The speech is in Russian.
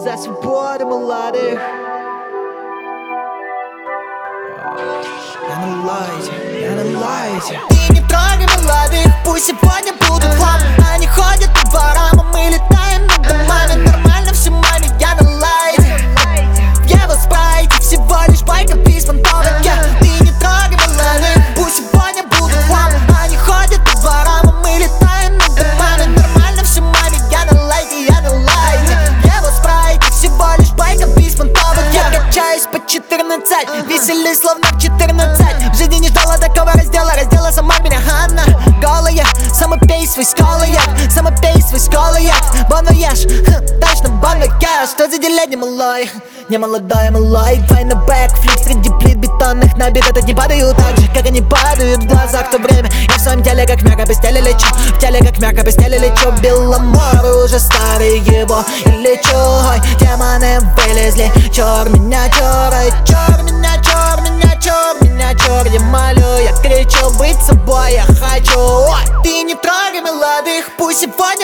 За свободу молодых. Я на лайте. Ты не трогай молодых, пусть сегодня будут хлам. Они ходят по дворам, а мы летаем над домами. Нормально все, маме, я на лайте. В его спрайте всего лишь байка без фантомов. Ты не трогай молодых, пусть сегодня будут хлам. Они ходят по дворам, а мы летаем над домами. Нормально все, маме, я на лайте, я на лайте. В его спрайте всего лишь байка без фантомов. Я качаюсь по 14, веселюсь словно в 14. В жизни не ждала такого раздела сама меня Ханна. Голая, самопей свой сколоед, самопей свой сколоед. Бонуешь, точно бонуешь. Что за деле не малой, не молодой, малой. Двойной бэкфлип среди плит бетонных набит. Это не падают так же, как они падают в глазах. В то время я в своем теле как мягко без теле лечу. В теле как мягко без теле лечу. Беломор уже старый его и лечу. Ой, демоны вылезли, чёр меня чёр. Ой, чёр меня чёр, меня чёр, меня чёр. Я молю, я кричу быть собой, я хочу. Ой, ты не трогай молодых, пусть сегодня